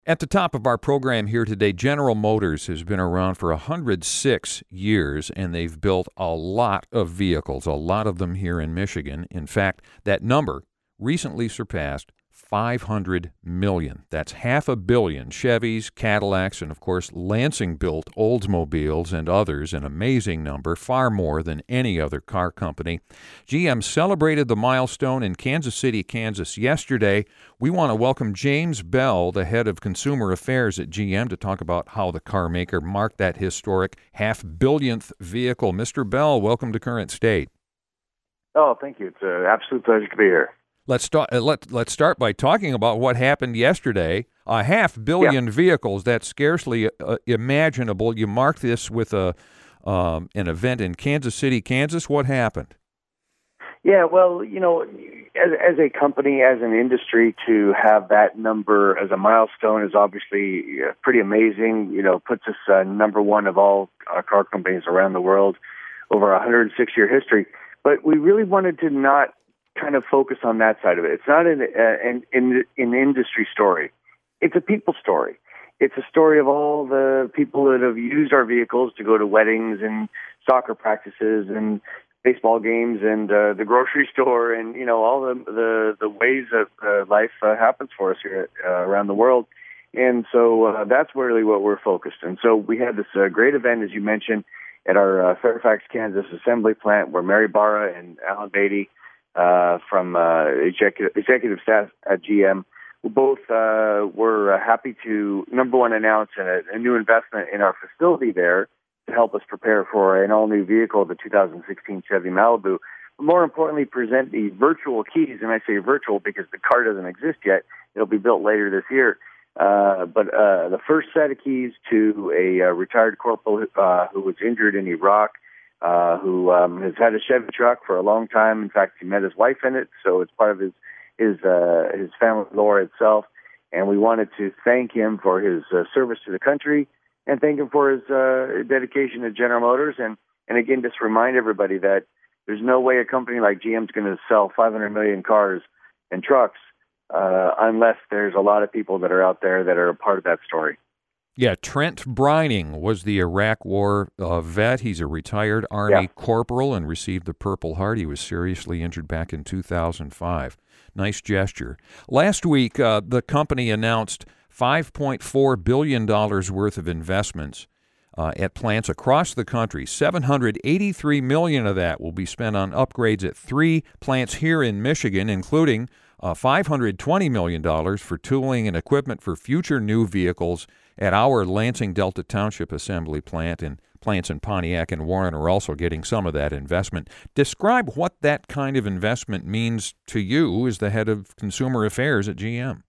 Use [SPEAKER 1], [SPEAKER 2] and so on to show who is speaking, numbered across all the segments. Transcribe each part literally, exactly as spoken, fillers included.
[SPEAKER 1] At the top of our program here today, General Motors has been around for one hundred six years, and they've built a lot of vehicles, a lot of them here in Michigan. In fact, that number recently surpassed five hundred million. That's half a billion Chevys, Cadillacs, and of course Lansing-built Oldsmobiles and others, an amazing number, far more than any other car company. G M celebrated the milestone in Kansas City, Kansas yesterday. We want to welcome James Bell, the head of consumer affairs at G M, to talk about how the car maker marked that historic half-billionth vehicle. Mister Bell, welcome to Current State.
[SPEAKER 2] Oh, thank you. It's an absolute pleasure to be here.
[SPEAKER 1] Let's start. Uh, let Let's start by talking about what happened yesterday. A half billion yeah. vehicles. That's scarcely uh, imaginable. You marked this with a um, an event in Kansas City, Kansas. What happened?
[SPEAKER 2] Yeah, well, you know, as, as a company, as an industry, to have that number as a milestone is obviously uh, pretty amazing. You know, puts us uh, number one of all uh, car companies around the world over a one hundred six year history. But we really wanted to not kind of focus on that side of it. It's not an, uh, an, an, an industry story. It's a people story. It's a story of all the people that have used our vehicles to go to weddings and soccer practices and baseball games and uh, the grocery store and, you know, all the the, the ways that uh, life uh, happens for us here uh, around the world. And so uh, that's really what we're focused. And so we had this uh, great event, as you mentioned, at our uh, Fairfax, Kansas assembly plant where Mary Barra and Alan Beatty Uh, from uh, executive, executive staff at G M, who both uh, were uh, happy to, number one, announce a, a new investment in our facility there to help us prepare for an all-new vehicle, the two thousand sixteen Chevy Malibu. But more importantly, present the virtual keys, and I say virtual because the car doesn't exist yet. It'll be built later this year. Uh, but uh, the first set of keys to a uh, retired corporal uh, who was injured in Iraq, Uh, who um, has had a Chevy truck for a long time. In fact, he met his wife in it, so it's part of his his uh, his family lore itself. And we wanted to thank him for his uh, service to the country and thank him for his uh, dedication to General Motors. And, and again, just remind everybody that there's no way a company like G M is going to sell five hundred million cars and trucks uh, unless there's a lot of people that are out there that are a part of that story.
[SPEAKER 1] Yeah, Trent Brining was the Iraq War uh, vet. He's a retired Army yeah. corporal and received the Purple Heart. He was seriously injured back in two thousand five. Nice gesture. Last week, uh, the company announced five point four billion dollars worth of investments uh, at plants across the country. seven hundred eighty-three million dollars of that will be spent on upgrades at three plants here in Michigan, including uh, five hundred twenty million dollars for tooling and equipment for future new vehicles at our Lansing Delta Township Assembly plant, and plants in Pontiac and Warren are also getting some of that investment. Describe what that kind of investment means to you as the head of consumer affairs at G M.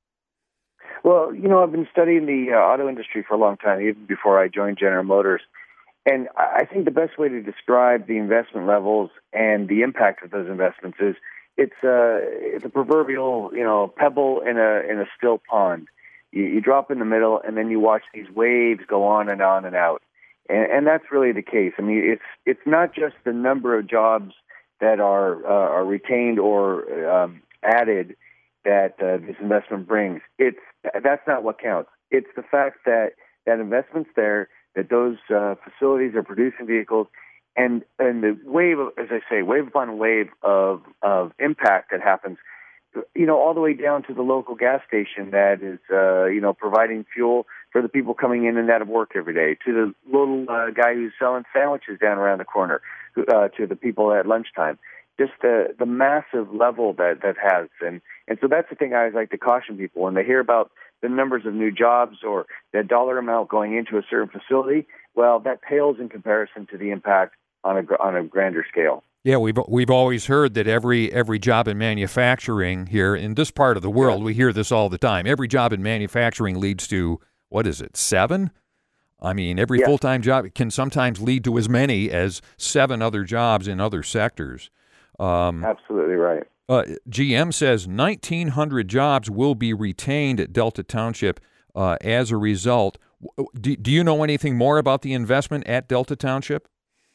[SPEAKER 2] Well, you know, I've been studying the uh, auto industry for a long time, even before I joined General Motors. And I think the best way to describe the investment levels and the impact of those investments is it's, uh, it's a proverbial, you know, pebble in a in a still pond. You, you drop in the middle, and then you watch these waves go on and on and out. And, and that's really the case. I mean, it's it's not just the number of jobs that are uh, are retained or um, added that uh, this investment brings. It's that's not what counts. It's the fact that that investment's there, that those uh, facilities are producing vehicles, and and the wave, of, as I say, wave upon wave of of impact that happens. You know, all the way down to the local gas station that is, uh, you know, providing fuel for the people coming in and out of work every day, to the little uh, guy who's selling sandwiches down around the corner, uh, to the people at lunchtime. Just the the massive level that that has, and and so that's the thing I always like to caution people when they hear about the numbers of new jobs or the dollar amount going into a certain facility. Well, that pales in comparison to the impact on a on a grander scale.
[SPEAKER 1] Yeah, we've we've always heard that every every job in manufacturing here in this part of the world, yeah. we hear this all the time. Every job in manufacturing leads to, what is it, seven? I mean, every yeah. full-time job can sometimes lead to as many as seven other jobs in other sectors.
[SPEAKER 2] Um, Absolutely right.
[SPEAKER 1] Uh, G M says nineteen hundred jobs will be retained at Delta Township uh, as a result. Do, do you know anything more about the investment at Delta Township?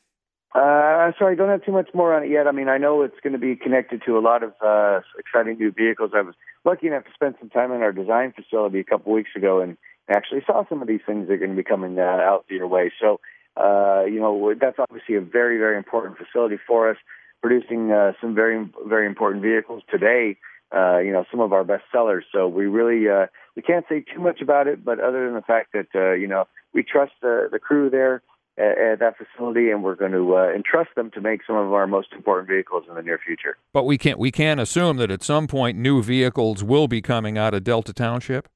[SPEAKER 2] Uh, sorry, I don't have too much more on it yet. I mean, I know it's going to be connected to a lot of uh, exciting new vehicles. I was lucky enough to spend some time in our design facility a couple weeks ago and actually saw some of these things that are going to be coming uh, out your way. So, uh, you know, that's obviously a very, very important facility for us, producing uh, some very, very important vehicles today. Uh, you know, some of our best sellers. So we really uh, we can't say too much about it, but other than the fact that uh, you know we trust the the crew there at, at that facility, and we're going to uh, entrust them to make some of our most important vehicles in the near future.
[SPEAKER 1] But we can't we can assume that at some point new vehicles will be coming out of Delta Township.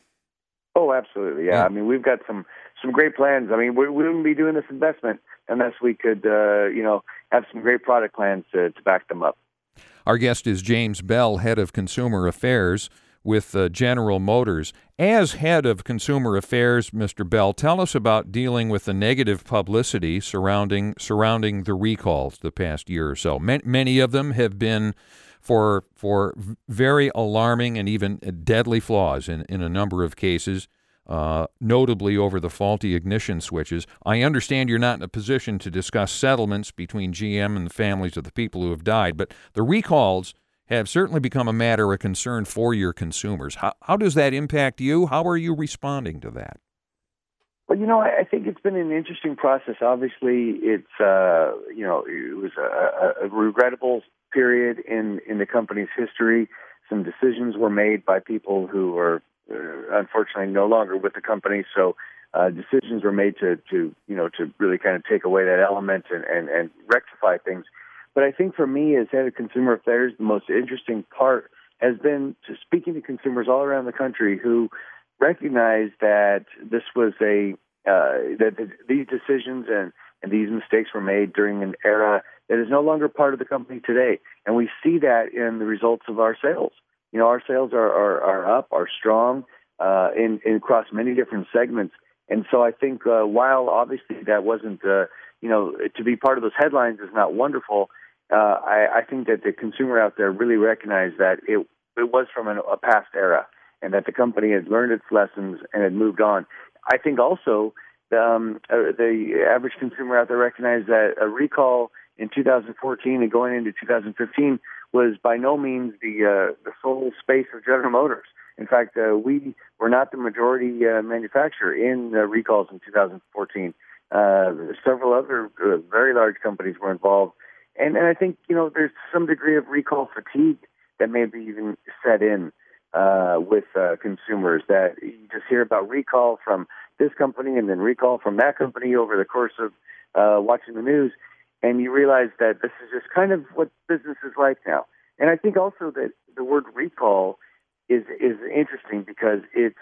[SPEAKER 2] Oh, absolutely, yeah. yeah. I mean, we've got some some great plans. I mean, we, we wouldn't be doing this investment unless we could, uh, you know, have some great product plans to, to back them up.
[SPEAKER 1] Our guest is James Bell, head of consumer affairs with uh, General Motors. As head of consumer affairs, Mister Bell, tell us about dealing with the negative publicity surrounding surrounding the recalls the past year or so. Man, many of them have been for for very alarming and even deadly flaws in, in a number of cases. Uh, notably over the faulty ignition switches. I understand you're not in a position to discuss settlements between G M and the families of the people who have died, but the recalls have certainly become a matter of concern for your consumers. How, how does that impact you? How are you responding to that?
[SPEAKER 2] Well, you know, I think it's been an interesting process. Obviously, it's, uh, you know, it was a, a regrettable period in, in the company's history. Some decisions were made by people who were Uh, unfortunately no longer with the company, so uh, decisions were made to, to, you know, to really kind of take away that element and, and, and rectify things. But I think for me as head of consumer affairs, the most interesting part has been to speaking to consumers all around the country who recognize that this was a, uh, that th- these decisions and, and these mistakes were made during an era that is no longer part of the company today. And we see that in the results of our sales. You know, our sales are, are, are up, are strong uh, in, in across many different segments. And so I think uh, while obviously that wasn't, uh, you know, to be part of those headlines is not wonderful, uh, I, I think that the consumer out there really recognized that it, it was from an, a past era and that the company had learned its lessons and had moved on. I think also um, uh, the average consumer out there recognized that a recall in two thousand fourteen and going into two thousand fifteen was by no means the uh, the sole space of General Motors. In fact, uh, we were not the majority uh, manufacturer in uh, recalls in two thousand fourteen. Uh, several other uh, very large companies were involved. And, and I think, you know, there's some degree of recall fatigue that maybe even set in uh, with uh, consumers, that you just hear about recall from this company and then recall from that company over the course of uh, watching the news. And you realize that this is just kind of what business is like now. And I think also that the word recall is is interesting because it's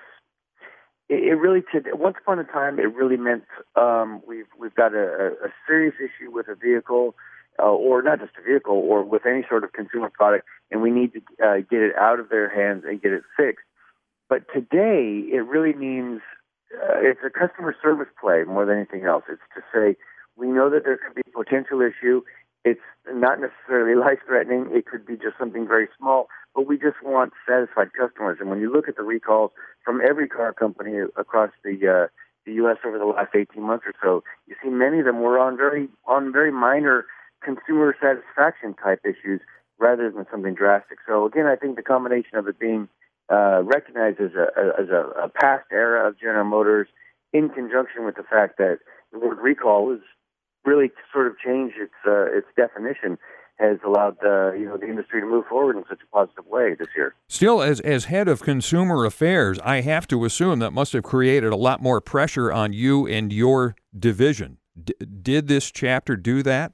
[SPEAKER 2] it, it really once upon a time it really meant um, we've we've got a, a serious issue with a vehicle, uh, or not just a vehicle, or with any sort of consumer product, and we need to uh, get it out of their hands and get it fixed. But today it really means uh, it's a customer service play more than anything else. It's to say, we know that there could be a potential issue. It's not necessarily life-threatening. It could be just something very small, but we just want satisfied customers. And when you look at the recalls from every car company across the uh, the U S over the last eighteen months or so, you see many of them were on very on very minor consumer satisfaction type issues rather than something drastic. So again, I think the combination of it being uh, recognized as a as a, a past era of General Motors, in conjunction with the fact that the word recall is really sort of changed its uh, its definition, has allowed uh, you know the industry to move forward in such a positive way this year.
[SPEAKER 1] Still, as as head of consumer affairs, I have to assume that must have created a lot more pressure on you and your division. D- did this chapter do that?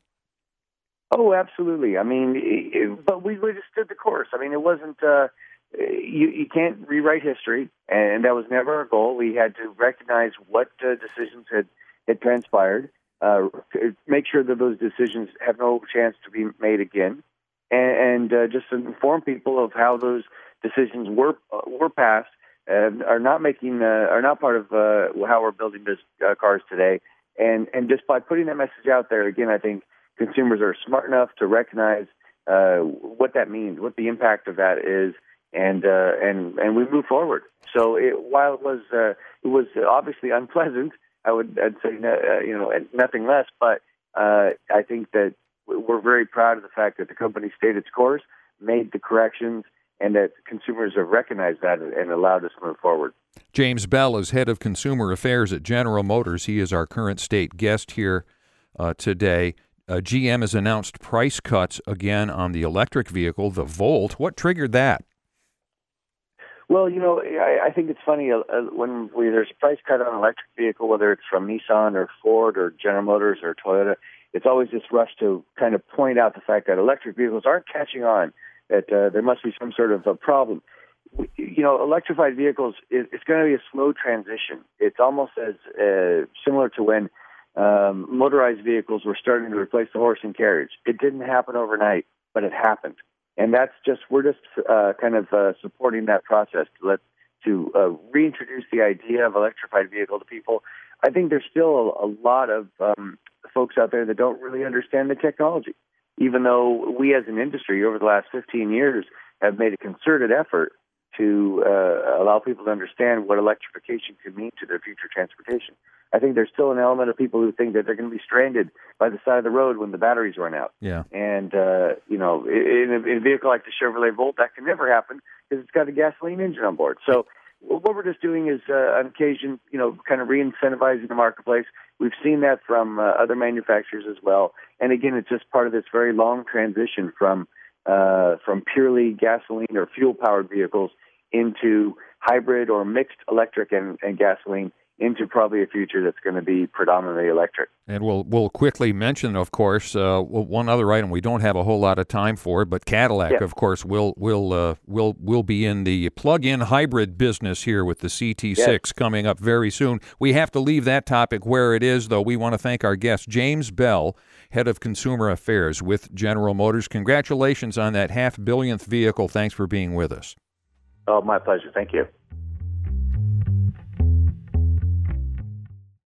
[SPEAKER 2] Oh, absolutely. I mean, it, it, but we, we just stood the course. I mean, it wasn't. Uh, you you can't rewrite history, and that was never our goal. We had to recognize what uh, decisions had had transpired. Uh, make sure that those decisions have no chance to be made again, and, and uh, just inform people of how those decisions were uh, were passed, and are not making uh, are not part of uh, how we're building this uh, cars today. And and just by putting that message out there, again, I think consumers are smart enough to recognize uh, what that means, what the impact of that is, and uh, and and we move forward. So it, while it was uh, it was obviously unpleasant, I would I'd say uh, you know nothing less, but uh, I think that we're very proud of the fact that the company stayed its course, made the corrections, and that consumers have recognized that and allowed us to move forward.
[SPEAKER 1] James Bell is head of consumer affairs at General Motors. He is our current state guest here uh, today. Uh, G M has announced price cuts again on the electric vehicle, the Volt. What triggered that?
[SPEAKER 2] Well, you know, I, I think it's funny uh, when we, there's a price cut on an electric vehicle, whether it's from Nissan or Ford or General Motors or Toyota, it's always this rush to kind of point out the fact that electric vehicles aren't catching on, that uh, there must be some sort of a problem. You know, electrified vehicles, it, it's going to be a slow transition. It's almost as uh, similar to when um, motorized vehicles were starting to replace the horse and carriage. It didn't happen overnight, but it happened. And that's just, we're just uh, kind of uh, supporting that process to let, to uh, reintroduce the idea of electrified vehicle to people. I think there's still a, a lot of um, folks out there that don't really understand the technology, even though we as an industry over the last fifteen years have made a concerted effort to uh, allow people to understand what electrification could mean to their future transportation. I think there's still an element of people who think that they're going to be stranded by the side of the road when the batteries run out.
[SPEAKER 1] Yeah.
[SPEAKER 2] And, uh, you know, in a, in a vehicle like the Chevrolet Volt, that can never happen because it's got a gasoline engine on board. So what we're just doing is, uh, on occasion, you know, kind of re-incentivizing the marketplace. We've seen that from uh, other manufacturers as well. And again, it's just part of this very long transition from uh, from purely gasoline or fuel-powered vehicles into hybrid or mixed electric and, and gasoline, into probably a future that's going to be predominantly electric.
[SPEAKER 1] And we'll we'll quickly mention, of course, uh, one other item we don't have a whole lot of time for, but Cadillac, yeah. of course, will will uh, will will be in the plug-in hybrid business here with the C T six yes. coming up very soon. We have to leave that topic where it is, though. We want to thank our guest, James Bell, head of consumer affairs with General Motors. Congratulations on that half billionth vehicle. Thanks for being with us.
[SPEAKER 2] Oh, my pleasure. Thank you.